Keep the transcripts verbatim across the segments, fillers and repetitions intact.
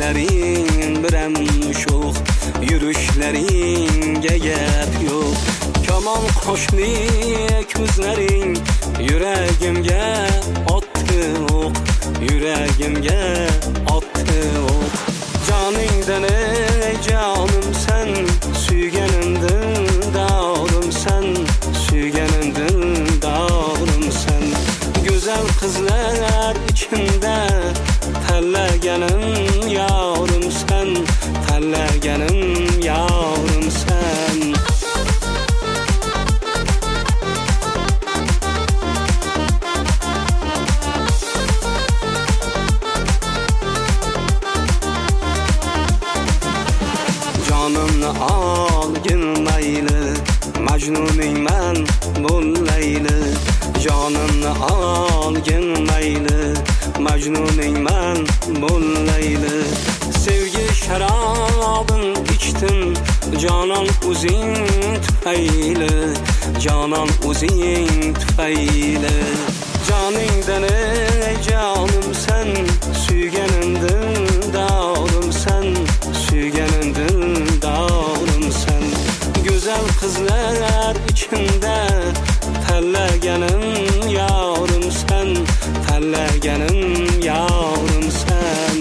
Gözlerin birem şox, yürüşlerin gep yok. Kaman qo'shni ko'zlaring yuragimga otdi o'q, yuragimga otdi o'q. Joningdan ey jonim sen, suyganimdan dog'im sen, suyganimdan dog'im sen. Go'zal qizlar ichimda tanlaganim yorim sen, tanlaganim yorim sen. Canımni olgin mayli, majnuning man bo'llayli. Canımni olgin mayli, majnuning man bo'llayli. Sevgi sharobin ichdim, jonon o'zing tufayli, jonon o'zing tufayli. Joningdan ey jonim sen, suyganimdan dog'im sen, suyganimdan dog'im sen. Go'zal qizlar ichimda tanlaganim yorim sen, tanlaganim yorim sen.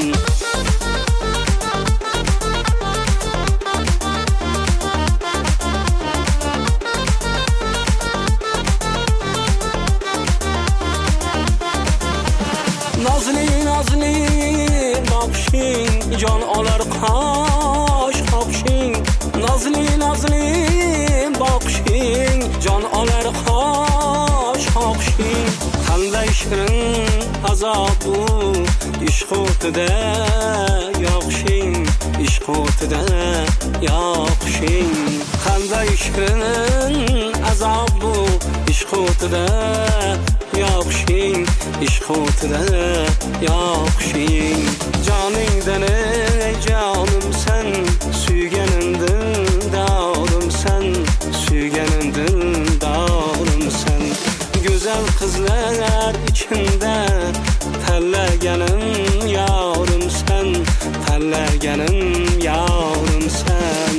Nazli nazli bakışing jon olar qosh qoqshing. Nazli nazli bakışing jon olar qosh qoqshing. Qanday shirin azob bu ishq o'tida yoqishing, ishq o'tida yoqishing. Qanday shirin azob bu ishq o'tida yoqishing, ishq o'tida yoqishing. Joningdan ey jonim sen, suyganimdan dog'im sen, suyganimdan dog'im sen. Go'zal qizlar ichimda tanlaganim yorim sen, tanlaganim yorim sen.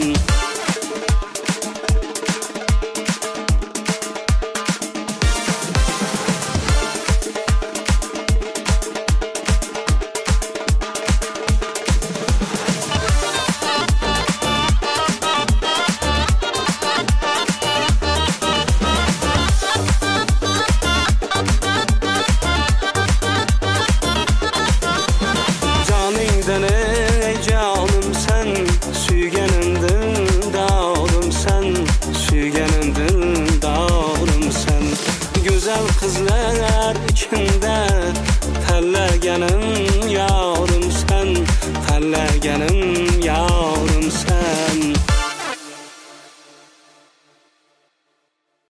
Joningdan ey jonim sen, suyganimdan dog'im sen, suyganimdan dog'im sen. Go'zal qizlar ichimda tanlaganim yorim sen, tanlaganim